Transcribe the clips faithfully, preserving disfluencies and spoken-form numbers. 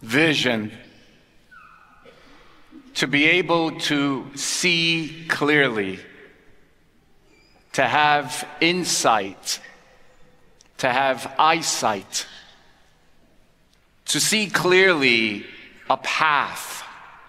vision, to be able to see clearly, to have insight, to have eyesight, to see clearly a path,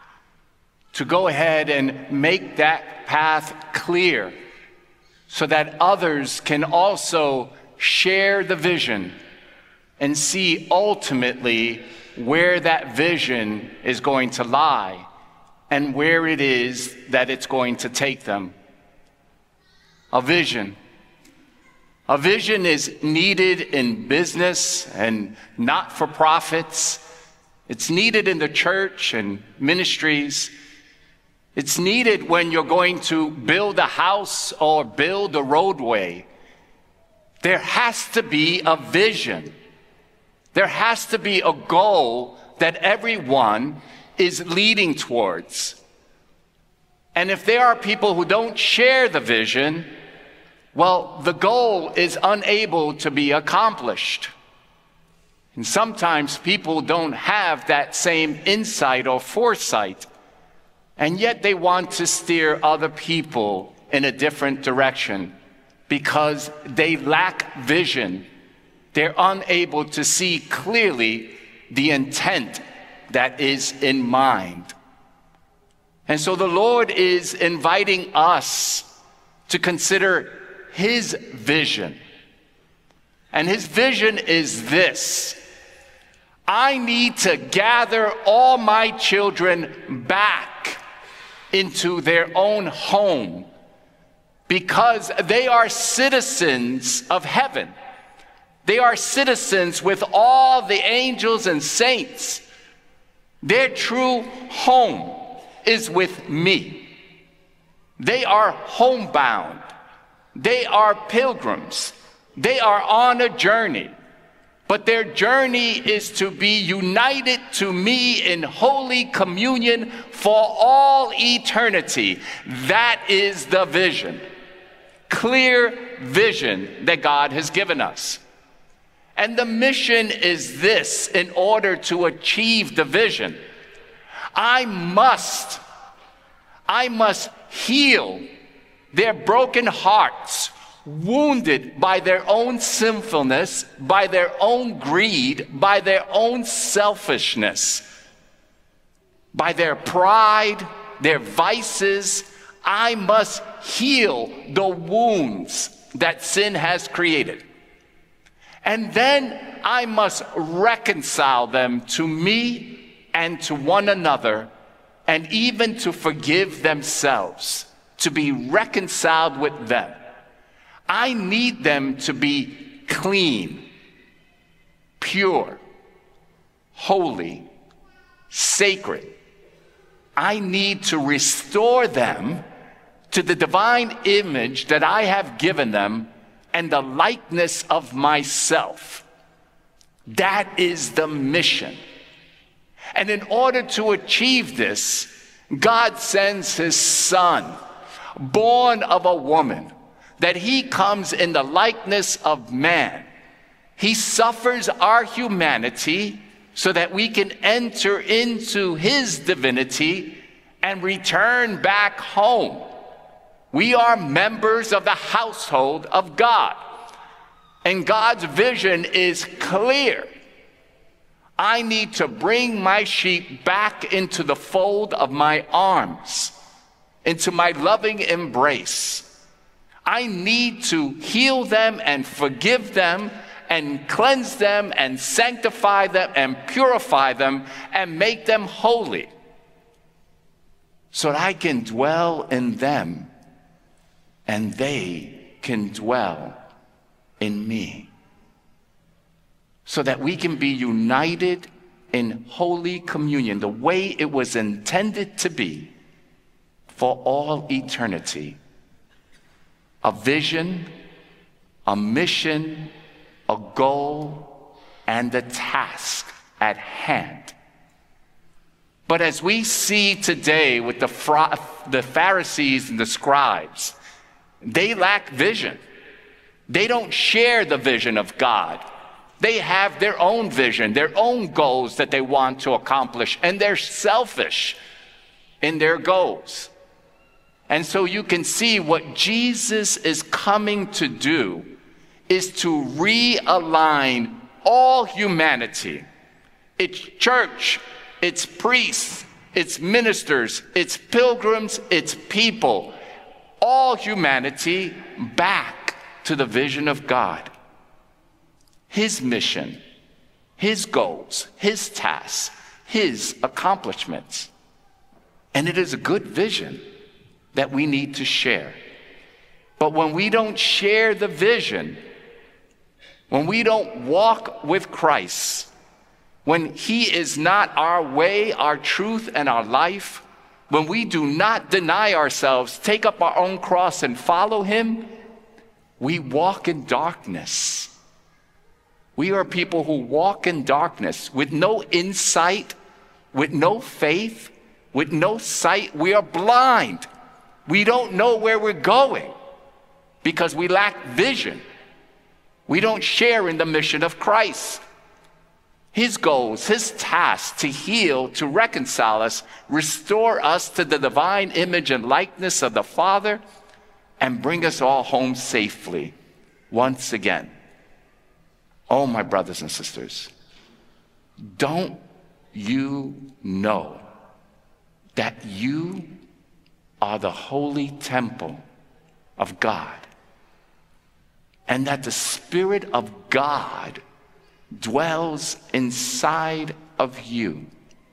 to go ahead and make that path clear so that others can also share the vision and see ultimately where that vision is going to lie and where it is that it's going to take them. A vision. A vision is needed in business and not-for-profits. It's needed in the church and ministries. It's needed when you're going to build a house or build a roadway. There has to be a vision. There has to be a goal that everyone is leading towards. And if there are people who don't share the vision, well, the goal is unable to be accomplished. And sometimes people don't have that same insight or foresight, and yet they want to steer other people in a different direction because they lack vision. They're unable to see clearly the intent that is in mind. And so the Lord is inviting us to consider His vision. And His vision is this: I need to gather all my children back into their own home because they are citizens of heaven. They are citizens with all the angels and saints. Their true home is with me. They are homebound. They are pilgrims. They are on a journey. But their journey is to be united to me in holy communion for all eternity. That is the vision. Clear vision that God has given us. And the mission is this: in order to achieve the vision, I must, I must heal their broken hearts, wounded by their own sinfulness, by their own greed, by their own selfishness, by their pride, their vices. I must heal the wounds that sin has created. And then I must reconcile them to me and to one another, and even to forgive themselves, to be reconciled with them. I need them to be clean, pure, holy, sacred. I need to restore them to the divine image that I have given them and the likeness of myself. That is the mission. And in order to achieve this, God sends His Son, born of a woman, that He comes in the likeness of man. He suffers our humanity so that we can enter into His divinity and return back home. We are members of the household of God. And God's vision is clear. I need to bring my sheep back into the fold of my arms, into my loving embrace. I need to heal them and forgive them and cleanse them and sanctify them and purify them and make them holy so that I can dwell in them and they can dwell in me, so that we can be united in holy communion the way it was intended to be for all eternity. A vision, a mission, a goal, and a task at hand. But as we see today with the, fra- the Pharisees and the scribes, they lack vision. They don't share the vision of God. They have their own vision, their own goals that they want to accomplish, and they're selfish in their goals. And so you can see what Jesus is coming to do is to realign all humanity. It's church, it's priests, it's ministers, it's pilgrims, it's people. All humanity back to the vision of God. His mission, his goals, his tasks, his accomplishments. And it is a good vision that we need to share. But when we don't share the vision, when we don't walk with Christ, when he is not our way, our truth, and our life, when we do not deny ourselves, take up our own cross and follow him, we walk in darkness. We are people who walk in darkness with no insight, with no faith, with no sight. We are blind. We don't know where we're going because we lack vision. We don't share in the mission of Christ. His goals, his task to heal, to reconcile us, restore us to the divine image and likeness of the Father, and bring us all home safely once again. Oh, my brothers and sisters, don't you know that you are the holy temple of God, and that the Spirit of God dwells inside of you?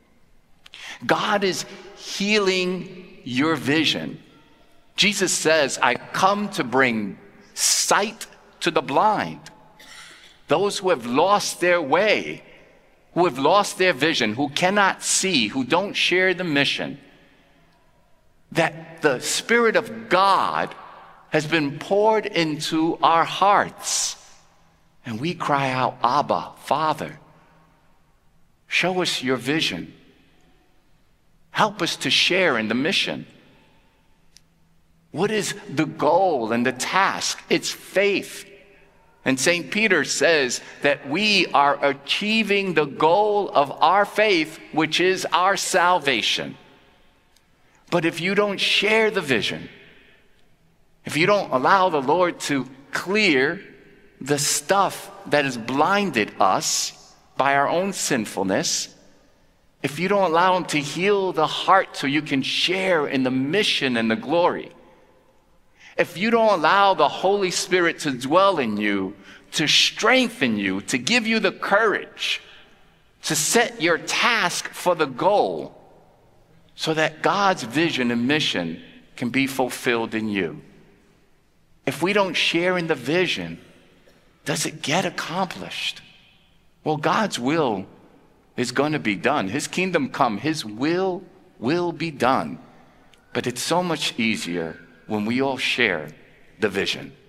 God is healing your vision. Jesus says, I come to bring sight to the blind. Those who have lost their way, who have lost their vision, who cannot see, who don't share the mission. That the Spirit of God has been poured into our hearts. And we cry out, Abba, Father, show us your vision. Help us to share in the mission. What is the goal and the task? It's faith. And Saint Peter says that we are achieving the goal of our faith, which is our salvation. But if you don't share the vision, if you don't allow the Lord to clear the stuff that has blinded us by our own sinfulness, if you don't allow him to heal the heart so you can share in the mission and the glory, if you don't allow the Holy Spirit to dwell in you, to strengthen you, to give you the courage, to set your task for the goal, so that God's vision and mission can be fulfilled in you. If we don't share in the vision, does it get accomplished? Well, God's will is going to be done. His kingdom come. His will will be done. But it's so much easier when we all share the vision.